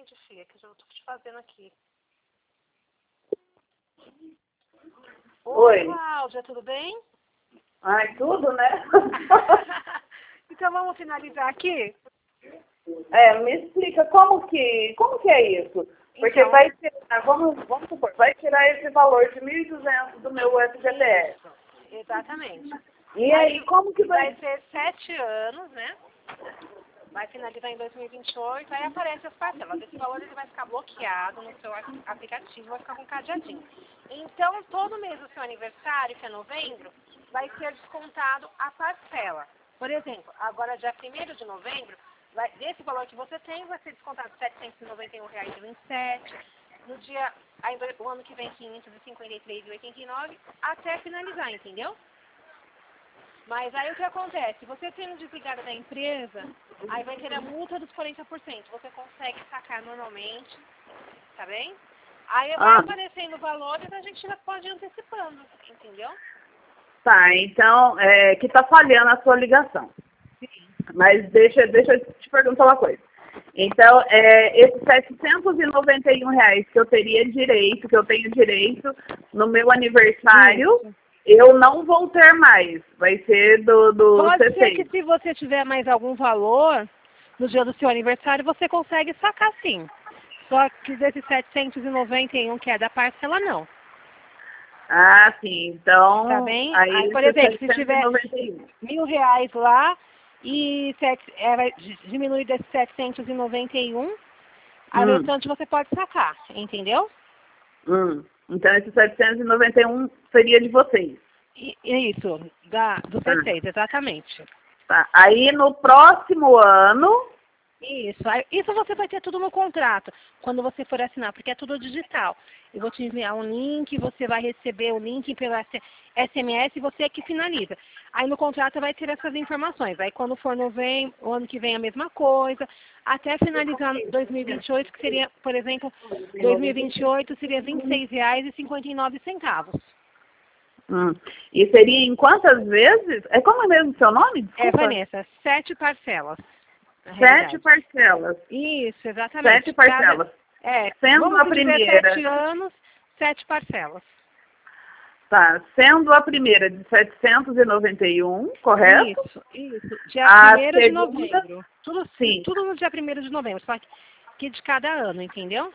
atende, filha, que eu tô te fazendo aqui. Oi. Cláudia, tudo bem? Ai, tudo, né? Então vamos finalizar aqui? Me explica como que é isso? Porque Então, vai tirar, vamos supor, vai tirar esse valor de 1.200 do meu FGTS. exatamente. E aí, como que vai... Vai ser 7 anos, né? Vai finalizar em 2028, aí aparece as parcelas. Esse valor ele vai ficar bloqueado no seu aplicativo, vai ficar com cadeadinho. Então, todo mês do seu aniversário, que é novembro, vai ser descontado a parcela. Por exemplo, agora dia 1º de novembro, desse valor que você tem, vai ser descontado R$ 791,27. No dia, aí o ano que vem, R$ 553,89, até finalizar, entendeu? Mas aí o que acontece? Você tendo desligado da empresa, aí vai ter a multa dos 40%. Você consegue sacar normalmente, tá bem? Aí vai aparecendo valores, a gente já pode ir antecipando, entendeu? Tá, então, que tá falhando a sua ligação. Mas deixa eu te perguntar uma coisa. Então, esses R$ 791 que eu teria direito, que eu tenho direito no meu aniversário, eu não vou ter mais. Vai ser do Pode C6. ser que se você tiver mais algum valor no dia do seu aniversário, você consegue sacar sim. Só que desses 791 que é da parcela, não. Ah, sim. Então, Tá bem? aí Por exemplo, se tiver 791. R$ 1.000 lá e vai diminuir desses 791, a restante você pode sacar, entendeu? Então, esse 791 seria de vocês. Isso, do C6, exatamente. Tá. Aí, no próximo ano... Isso você vai ter tudo no contrato, quando você for assinar, porque é tudo digital. Eu vou te enviar um link, você vai receber o link pelo SMS e você é que finaliza. Aí no contrato vai ter essas informações. Aí quando for novembro, o ano que vem a mesma coisa, até finalizar 2028, que seria, por exemplo, 2028 seria R$ 26,59. E seria em quantas vezes? Como é mesmo o seu nome? Desculpa. Vanessa, 7 parcelas. 7 parcelas. Isso, exatamente. 7 parcelas. Sendo a primeira... 7 anos, 7 parcelas. Tá, sendo a primeira de 791, correto? Isso. Dia A 1º de novembro. Tudo no dia 1º de novembro, só que de cada ano, entendeu?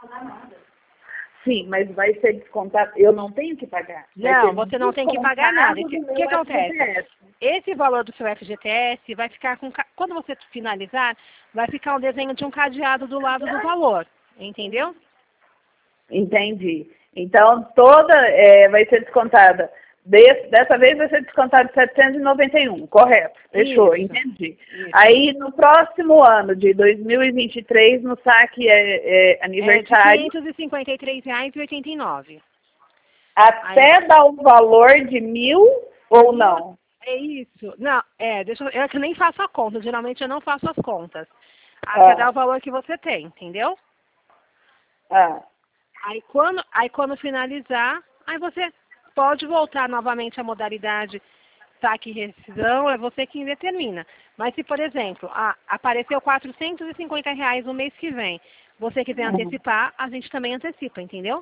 Sim, mas vai ser descontado. Eu não tenho que pagar. Não, você não tem que pagar nada. O que acontece? Esse valor do seu FGTS vai ficar com... Quando você finalizar, vai ficar um desenho de um cadeado do lado do valor. Entendeu? Entendi. Então, vai ser descontada. Dessa vez vai ser descontado 791, correto? Fechou, entendi. Isso. Aí, no próximo ano, de 2023, no saque aniversário... R$ 553,89. Até dar o valor de 1.000 ou não? É isso. Não, eu que nem faço a conta. Geralmente eu não faço as contas. Até dar o valor que você tem, entendeu? Aí quando finalizar, aí você pode voltar novamente à modalidade saque e rescisão, é você quem determina. Mas se, por exemplo, apareceu R$ 450 no mês que vem, você quiser antecipar, a gente também antecipa, entendeu?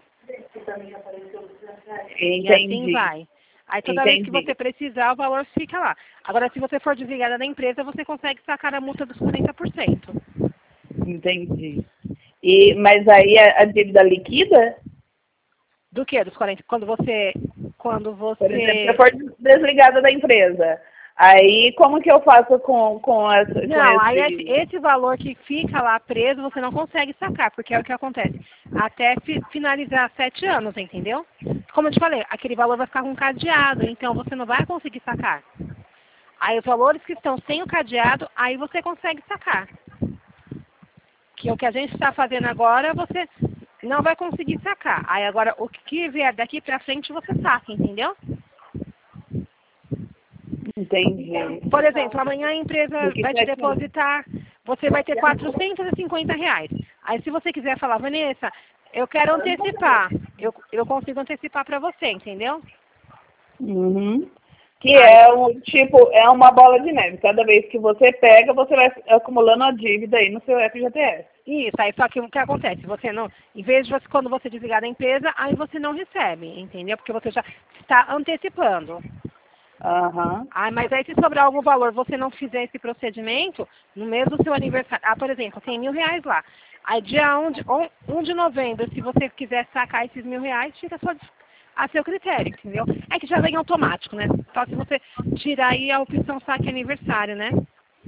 Entendi. E assim vai. Aí toda vez que você precisar, o valor fica lá. Agora, se você for desligada da empresa, você consegue sacar a multa dos 40%. Entendi. Mas aí a dívida liquida? Do que? Dos 40%? Quando você... Por exemplo, se eu for desligada da empresa, aí como que eu faço com essa... Não, aí esse valor que fica lá preso, você não consegue sacar, porque é o que acontece. Até finalizar 7 anos, entendeu? Como eu te falei, aquele valor vai ficar com cadeado, então você não vai conseguir sacar. Aí os valores que estão sem o cadeado, aí você consegue sacar. Que o que a gente está fazendo agora, você não vai conseguir sacar. Aí agora, o que vier daqui para frente, você saca, entendeu? Entendi. Por exemplo, amanhã a empresa vai te depositar, você vai ter R$ 450. Aí se você quiser falar, Vanessa, eu quero antecipar, eu consigo antecipar para você, entendeu? Que é um tipo, é uma bola de neve. Cada vez que você pega, você vai acumulando a dívida aí no seu FGTS. Isso, aí só que o que acontece? Você não, em vez de você, quando você desligar da empresa, aí você não recebe, entendeu? Porque você já está antecipando. Aham. Ah, mas aí se sobrar algum valor, você não fizer esse procedimento, no mês do seu aniversário, por exemplo, tem R$ 1.000 lá. Aí dia 1 de novembro, se você quiser sacar esses R$ 1.000, fica só a seu critério, entendeu? É que já vem automático, né? Só se você tirar aí a opção saque aniversário, né?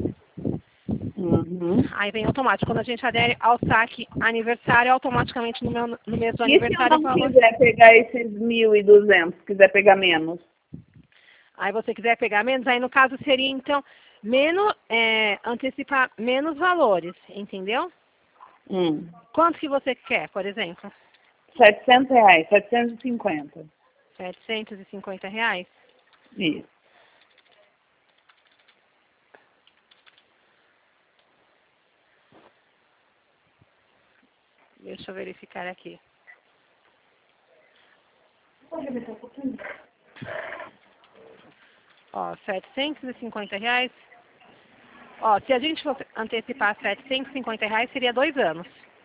Uhum. Aí vem automático. Quando a gente adere ao saque aniversário, automaticamente no mês do E se eu aniversário o não valor. quiser pegar esses 1.200, quiser pegar menos? Aí você quiser pegar menos, aí no caso seria então menos, antecipar menos valores, entendeu? Quanto que você quer, por exemplo? R$ 700, 750. R$ 750? Isso. Deixa eu verificar aqui. Ó, R$ 750. Ó, se a gente fosse antecipar R$ 750, seria 2 anos.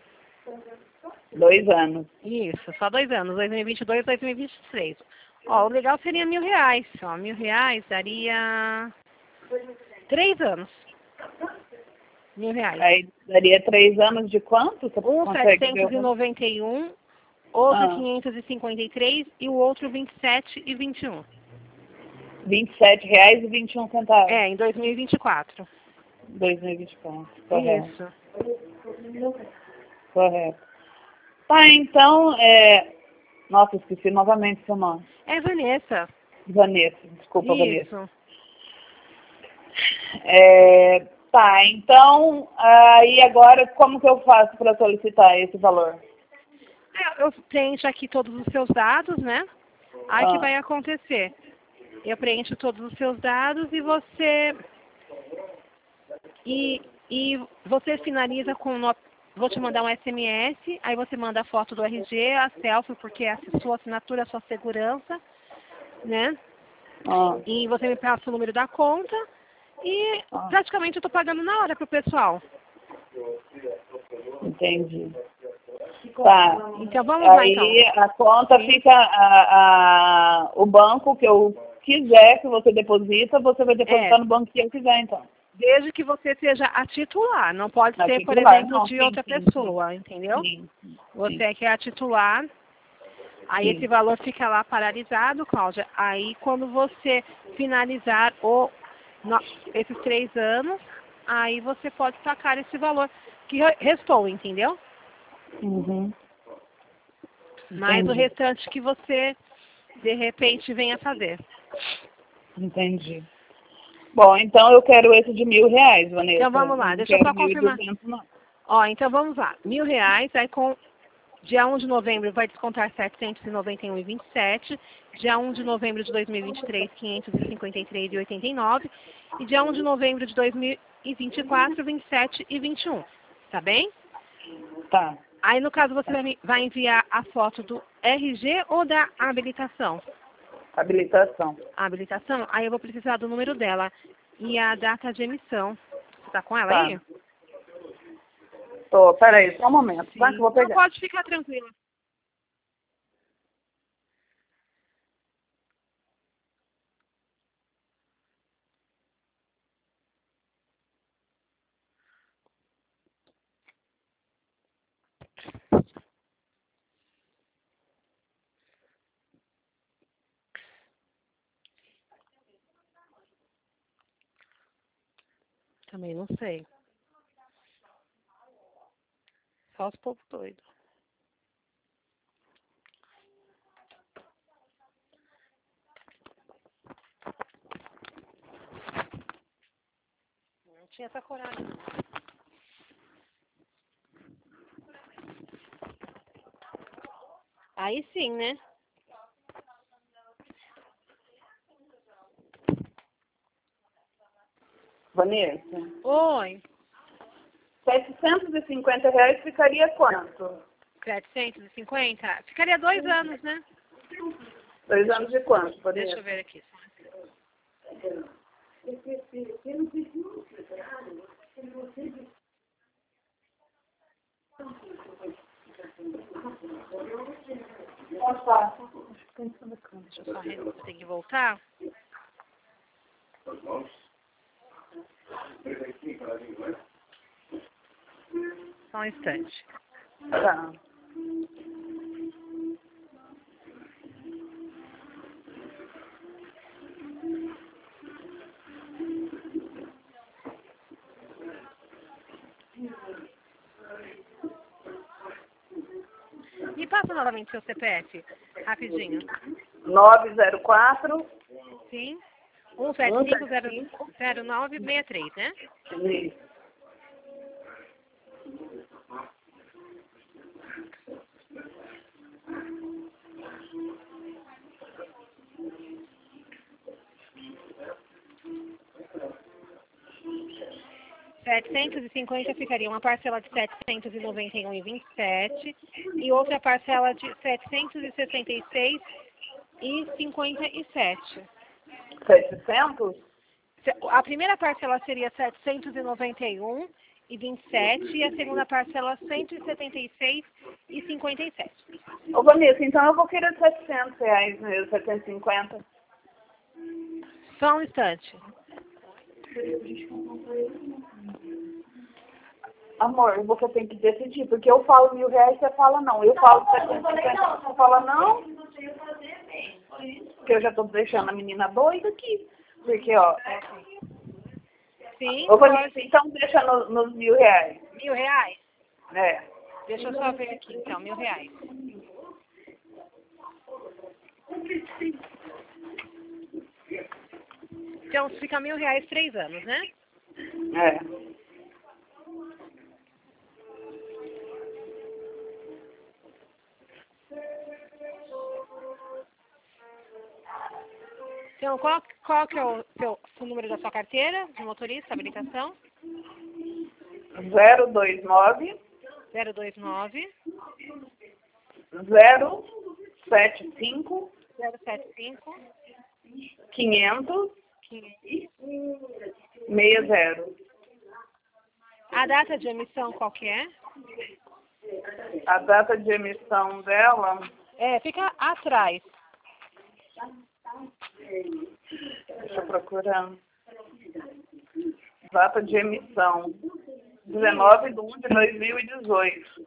2 anos. Isso, só 2 anos, 2022 e 2023. Ó, o legal seria R$ 1.000. Ó, R$ 1.000 daria 3 anos. R$ 1.000. Aí daria 3 anos de quanto? Você Um consegue ver? 791, outro Ah, 553 e o outro 27,21. R$ 27,21. É, em 2024. 2024. Correto. Isso. Correto. Tá, então, nossa, esqueci novamente seu nome. É Vanessa. Vanessa, desculpa, Vanessa. Isso. Tá, então, aí agora como que eu faço para solicitar esse valor? Eu preencho aqui todos os seus dados, né? Aí que vai acontecer. Eu preencho todos os seus dados e você você finaliza com vou te mandar um SMS, aí você manda a foto do RG, a selfie, porque é a sua assinatura, a sua segurança, né? E você me passa o número da conta e praticamente eu estou pagando na hora pro pessoal. Entendi. Tá. Então vamos lá, aí então. A conta fica o banco que eu quiser que você deposita, você vai depositar no banco que eu quiser, então. Desde que você seja a titular, não pode A ser, por titular, exemplo, não, de sim, outra sim, pessoa, entendeu? Sim. Você é que é a titular, aí esse valor fica lá paralisado, Cláudia. Aí quando você finalizar esses 3 anos, aí você pode sacar esse valor que restou, entendeu? Mais o restante que você, de repente, venha fazer. Entendi. Bom, então eu quero esse de R$ 1.000, Vanessa. Então vamos lá, deixa eu só confirmar. Ó, então vamos lá, R$ 1.000, aí com dia 1 de novembro vai descontar R$ 791,27, dia 1 de novembro de 2023, R$ 553,89 e dia 1 de novembro de 2024, R$ 27,21. Tá bem? Tá. Aí no caso você vai enviar a foto do RG ou da habilitação? Habilitação. A habilitação? Aí eu vou precisar do número dela e a data de emissão. Você tá com ela aí? Tô, peraí, só um momento. Vai que eu vou pegar. Não, pode ficar tranquila. Também não sei. Só os povos doidos. Não tinha essa coragem. Aí sim, né? Vanessa? Oi. R$ 750 ficaria quanto? 750? Ficaria 2 anos, né? 2 anos de quanto, Vanessa? Deixa eu ver aqui. Deixa eu só ter que voltar. Só um instante. Tá. Me passa novamente seu CPF, rapidinho. 904. Sim. 1750963, né? Isso. R$750 ficaria uma parcela de R$791,27 e outra parcela de R$766,57. 700? A primeira parcela seria R$791,27 e a segunda parcela R$176,57. Ô, Vanessa, então eu vou querer R$700 mesmo, 750. Só um instante. Amor, você tem que decidir, porque eu falo R$1.000, você fala não. Eu falo 750, você fala não. Porque eu já tô deixando a menina doida aqui. Porque, ó... Sim, Ô, Vanessa, então deixa nos R$1.000. R$1.000? É. Deixa eu só ver aqui, então, R$1.000. Então, fica R$1.000 3 anos, né? É. Então, qual que é o seu número da sua carteira de motorista, habilitação? 029 029 075 075 500 500. 60. A data de emissão qual que é? A data de emissão dela... Fica atrás. Deixa eu procurar. Data de emissão. 19/1/2018.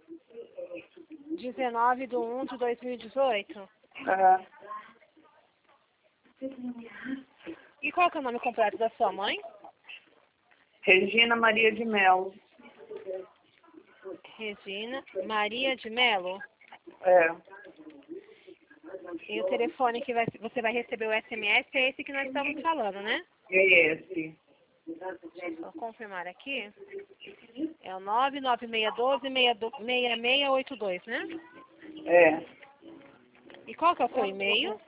19/1/2018. É. E qual que é o nome completo da sua mãe? Regina Maria de Melo. Regina Maria de Melo. É. E o telefone que você vai receber o SMS é esse que nós estamos falando, né? É esse. Deixa eu só confirmar aqui. É o 99612-6682, né? É. E qual que é o seu e-mail?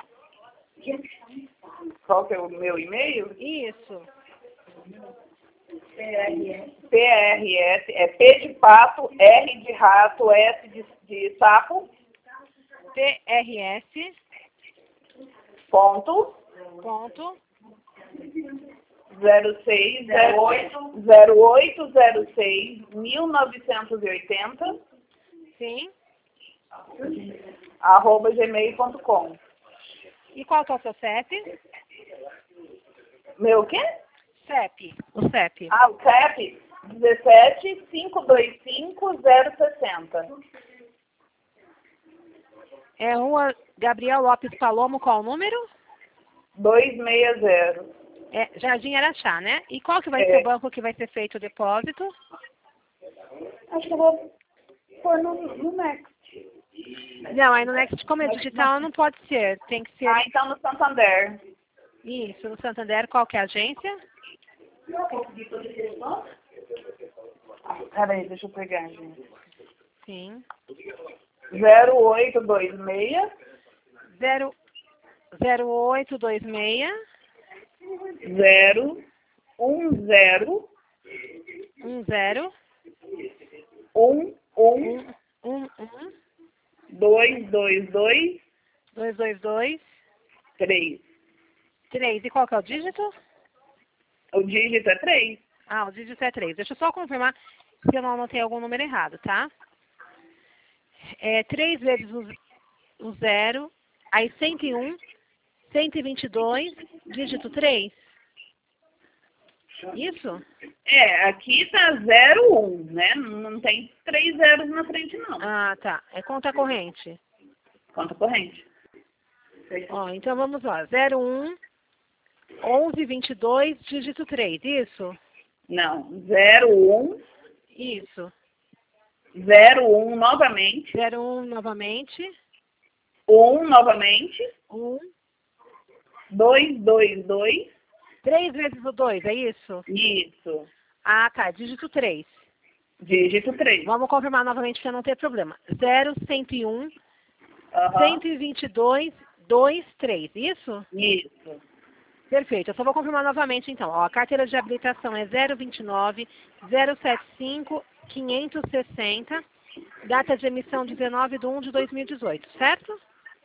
Qual que é o meu e-mail? Isso. PRS, é P de pato, R de rato, S de sapo, TRS. ponto, 0806-1980, Sim. @gmail.com. E qual que é o seu CEP? Meu quê? CEP. O CEP. Ah, o CEP, 17-525-060. É Rua Gabriel Lopes Palomo, qual o número? 260. É Jardim Araxá, né? E qual que vai ser o banco que vai ser feito o depósito? Acho que eu vou pôr no Next. Não, aí no Next, como é digital, não pode ser. Tem que ser... Ah, então no Santander. Isso, no Santander, qual que é a agência? Peraí, deixa eu pegar, gente. Sim. 0826 0826 010 10 11 11 222 222 3. 3. E qual que é o dígito? O dígito é 3. Ah, o dígito é 3. Deixa eu só confirmar se eu não anotei algum número errado, tá? É 3 vezes o 0, aí 101, 122, dígito 3. Isso? Aqui tá 01, né? Não tem 3 zeros na frente, não. Ah, tá. É conta corrente. Conta corrente. Ó, então vamos lá. 01, 11, 22, dígito 3. Isso? Não, 01, Isso. 01 novamente, 01 novamente. 1 novamente, 1. 2, 2, 2. 3 vezes o 2, é isso? Isso. Ah, tá. Dígito 3. Dígito 3. Vamos confirmar novamente para não ter problema. 0, 101, Aham. 122, 2, 3. Isso? Isso. Perfeito. Eu só vou confirmar novamente, então. Ó, a carteira de habilitação é 029 075 560. Data de emissão 19/1/2018, certo?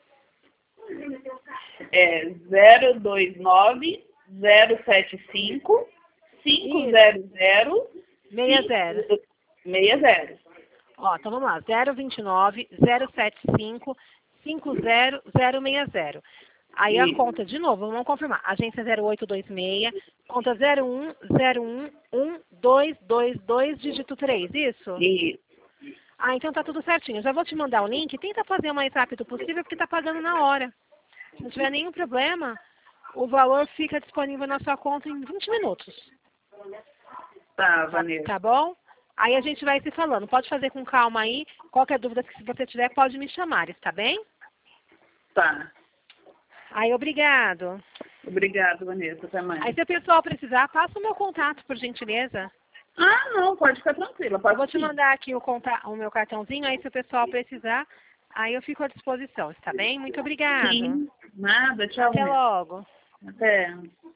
É 029 075 500 60. 60. Ó, então vamos lá. 029 075 50060. Aí a Isso. conta, de novo, vamos confirmar. Agência 0826, conta 01011222, dígito 3, isso? Isso. Ah, então tá tudo certinho. Já vou te mandar o link. Tenta fazer o mais rápido possível, porque tá pagando na hora. Se não tiver nenhum problema, o valor fica disponível na sua conta em 20 minutos. Tá, Vanessa. Tá bom? Aí a gente vai se falando. Pode fazer com calma aí. Qualquer dúvida que você tiver, pode me chamar, está bem? Tá. Aí, obrigado. Obrigado, Vanessa. Até mais. Aí, se o pessoal precisar, passa o meu contato, por gentileza. Ah, não, pode ficar tranquila. Pode Eu vou te sim. mandar aqui o meu cartãozinho, aí se o pessoal precisar, aí eu fico à disposição, está bem? Muito obrigada. Sim. Nada, tchau. Até Vanessa. logo. Até.